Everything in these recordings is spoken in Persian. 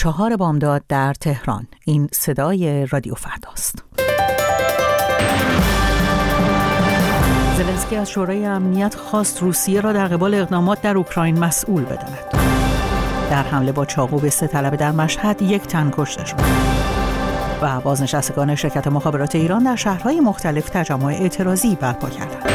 4 بامداد در تهران. این صدای رادیو فرداست. زلنسکی از شورای امنیت خواست روسیه را در قبال اقدامات در اوکراین مسئول بداند. در حمله با چاقو به 3 طلبه در مشهد 1 تن کشته شد. و بازنشستگان شرکت مخابرات ایران در شهرهای مختلف تجمع اعتراضی برپا کردند.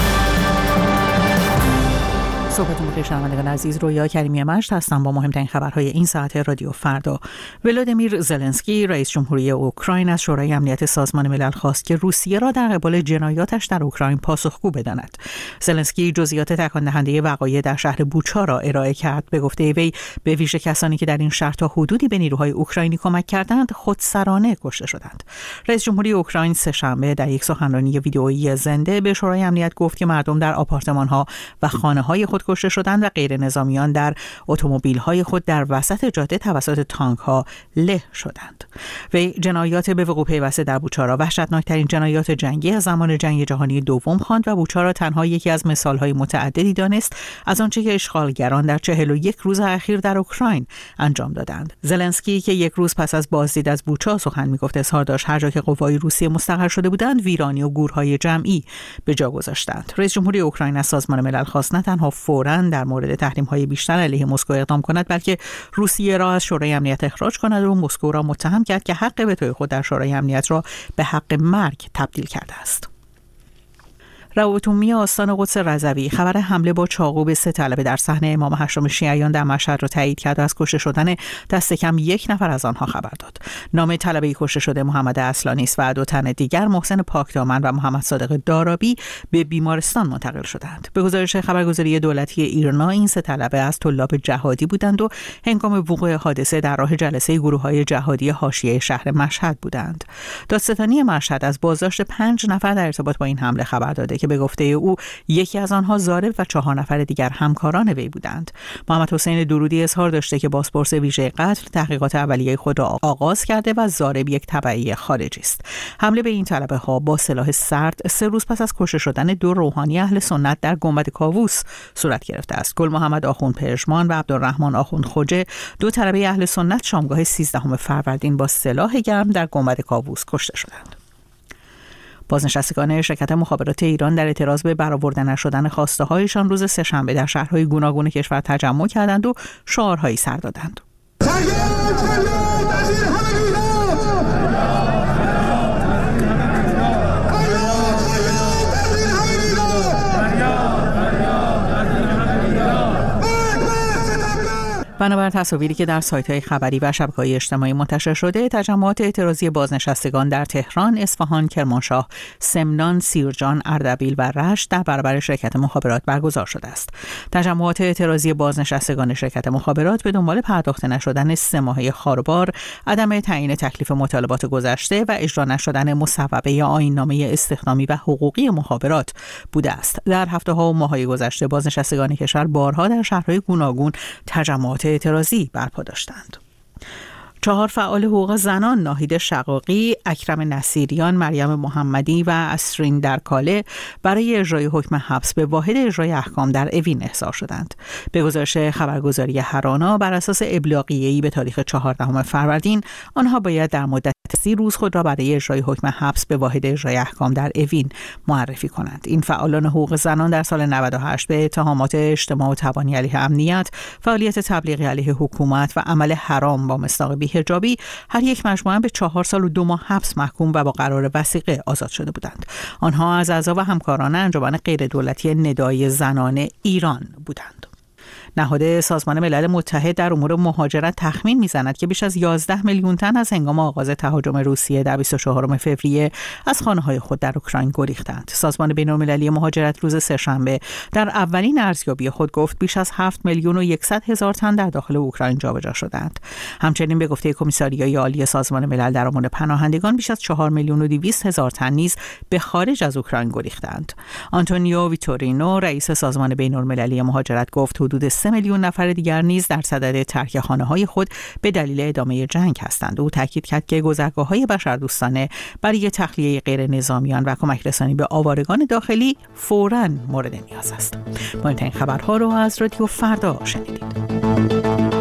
صبحتون بخیر شنوندگان عزیز، رویا کریمی مشت هستم با مهمترین خبرهای این ساعت رادیو فردا. ولادیمیر زلنسکی رئیس جمهوری اوکراین از شورای امنیت سازمان ملل خواست که روسیه را در قبال جنایاتش در اوکراین پاسخگو بداند. زلنسکی جزئیات تکان دهنده وقایع در شهر بوچا را ارائه کرد. به گفته وی به ویژه کسانی که در این شهر تا حدودی به نیروهای اوکراینی کمک کردند خودسرانه کشته شدند. رئیس جمهوری اوکراین سه‌شنبه در یک سخنرانی ویدئویی زنده به شورای امنیت گفت که مردم در آپارتمان‌ها و خانه‌های خود کشته شدند و غیر نظامیان در اتومبیل‌های خود در وسط جاده توسط تانک‌ها له شدند. وی جنایات به وقوع پیوسته در بوچا را وحشتناکترین جنایات جنگی از زمان جنگ جهانی دوم خواند و بوچا را تنها یکی از مثال‌های متعددی دانست از آنچه که اشغالگران در 41 روز اخیر در اوکراین انجام دادند. زلنسکی که 1 روز پس از بازدید از بوچا سخن می‌گفت اظهار داشت هر جا که قوای روسیه مستقر شده بودند ویرانی و گورهای جمعی به جا گذاشتند. رئیس جمهوری اوکراین از سازمان ملل خواست نه تنها فوراً در مورد تحریم‌های بیشتر علیه مسکو اقدام کند بلکه روسیه را از شورای امنیت اخراج کند و مسکو را متهم کرد که حق وتوی خود در شورای امنیت را به حق مرگ تبدیل کرده است. روابط عمومی آستان قدس رضوی خبر حمله با چاقو به 3 طلبه در صحن امام هشتم شیعیان در مشهد را تایید کرد و از کشته شدن دست کم 1 نفر از آنها خبر داد. نام طلبه کشته شده محمد اصلانی است و 2 تن دیگر محسن پاکدامن و محمد صادق دارابی به بیمارستان منتقل شدند. به گزارش خبرگزاری دولتی ایرنا این 3 طلبه از طلاب جهادی بودند و هنگام وقوع حادثه در راه جلسه گروه‌های جهادی حاشیه شهر مشهد بودند. دادستانی مشهد از بازداشت 5 نفر در ارتباط با این حمله خبر داده که به گفته او یکی از آنها ضارب و 4 نفر دیگر همکاران وی بودند. محمد حسین درودی اظهار داشته که بازپرس ویژه قتل تحقیقات اولیه خود را آغاز کرده و ضارب یک تبعی خارجی است. حمله به این طلبه ها با سلاح سرد 3 روز پس از کشته شدن 2 روحانی اهل سنت در گنبد کاووس صورت گرفته است. گل محمد آخوند پژمان و عبدالرحمن آخوند خوجه 2 طلبه اهل سنت شامگاه 13 فروردین با سلاح گرم در گنبد کاووس کشته شدند. بازنشستگان شرکت مخابرات ایران در اعتراض به برآورده نشدن خواسته هایشان روز سه‌شنبه در شهرهای گوناگون کشور تجمع کردند و شعارهایی سر دادند. بنابر تصاویری که در سایت‌های خبری و شبکه‌های اجتماعی منتشر شده، تجمعات اعتراضی بازنشستگان در تهران، اصفهان، کرمانشاه، سمنان، سیرجان، اردبیل و رشت در برابر شرکت مخابرات برگزار شده است. تجمعات اعتراضی بازنشستگان شرکت مخابرات به دنبال پرداخته نشدن 3 ماهه خاربار، عدم تعیین تکلیف مطالبات گذشته و اجرا نشدن مصوبه آیین‌نامه استخدامی و حقوقی مخابرات بوده است. در هفته‌ها و ماه‌های گذشته بازنشستگان کشور بارها در شهرهای گوناگون تجمعات اعتراضی برپا داشتند. 4 فعال حقوق زنان ناهید شقاقی، اکرم نصیریان، مریم محمدی و اسرین درکاله برای اجرای حکم حبس به واحد اجرای احکام در اوین احضار شدند. به گزارش خبرگزاری هرانا بر اساس ابلاغیه‌ای به تاریخ 14 فروردین آنها باید در مدت 30 روز خود را برای اجرای حکم حبس به واحد اجرای احکام در اوین معرفی کنند. این فعالان حقوق زنان در سال 98 به اتهامات اجتماع و تبانی علیه امنیت، فعالیت تبلیغی علیه حکومت و عمل حرام با مصداق بی‌حجابی هر یک مجموعاً به 4 سال و 2 ماه حبس محکوم و با قرار وثیقه آزاد شده بودند. آنها از اعضا و همکاران انجمن غیردولتی ندای زنان ایران بودند. نهاد سازمان ملل متحد در امور مهاجرت تخمین می‌زند که بیش از 11 میلیون تن از هنگام آغاز تهاجم روسیه در 24 فوریه از خانه‌های خود در اوکراین گریختند. سازمان بین‌المللی مهاجرت روز سه‌شنبه در اولین ارزیابی خود گفت بیش از 7 میلیون و 100 هزار تن در داخل اوکراین جابجا شدند. همچنین به گفته کمیساریای عالی سازمان ملل در امور پناهندگان بیش از 4 میلیون و 200 هزار تن نیز به خارج از اوکراین گریختند. آنتونیو ویتورینو رئیس سازمان بین‌المللی مهاجرت گفت حدود 3 میلیون نفر دیگر نیز در صدد ترک خانه‌های خود به دلیل ادامه جنگ هستند. او تاکید کرد که گذرگاه‌های بشردوستانه برای تخلیه غیر نظامیان و کمک رسانی به آوارگان داخلی فوراً مورد نیاز است. مهمترین خبرها رو از رادیو فردا شنیدید.